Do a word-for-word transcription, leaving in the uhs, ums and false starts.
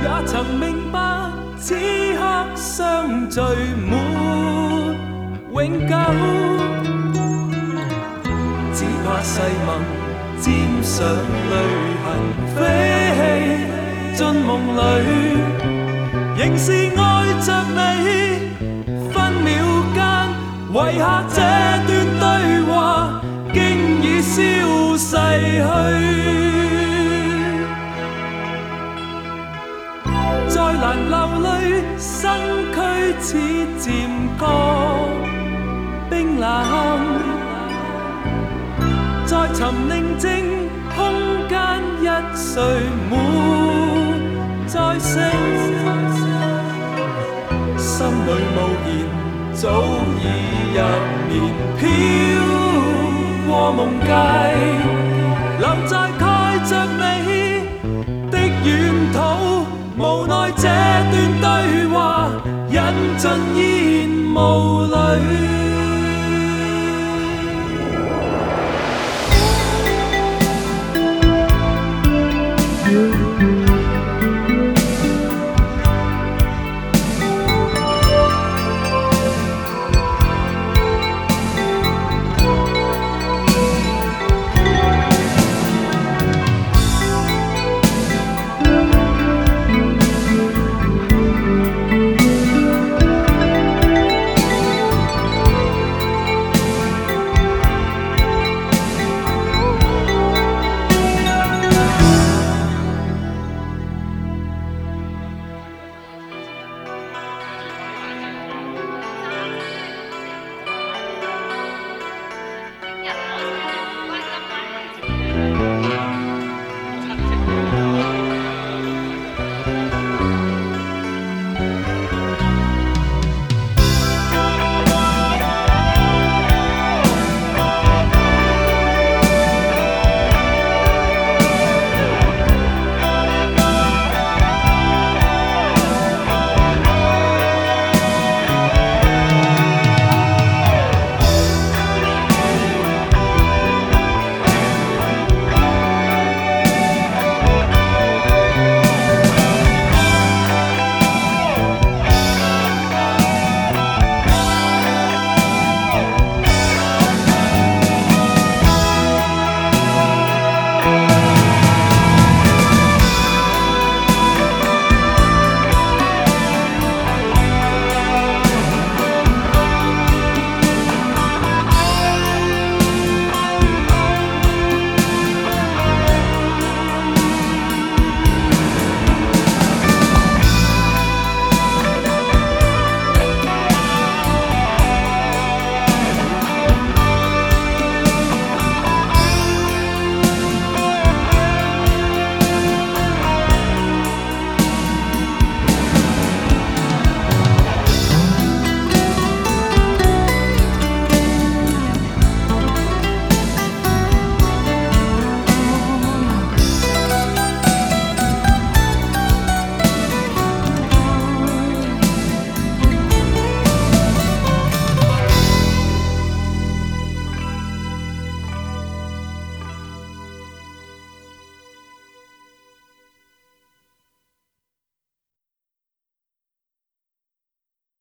也曾明白此刻相聚没永久，只怕誓盟沾上淚痕飛起進夢裏，仍是愛着你。分秒間遺下這段對話，經已消逝去。再難流淚，身軀似漸覺冰冷。在尋寧靜空間，一睡沒再醒，心裏無言，早已入眠，飄過夢界，留在蓋着你的遠土。無奈這段對話引進煙霧裏。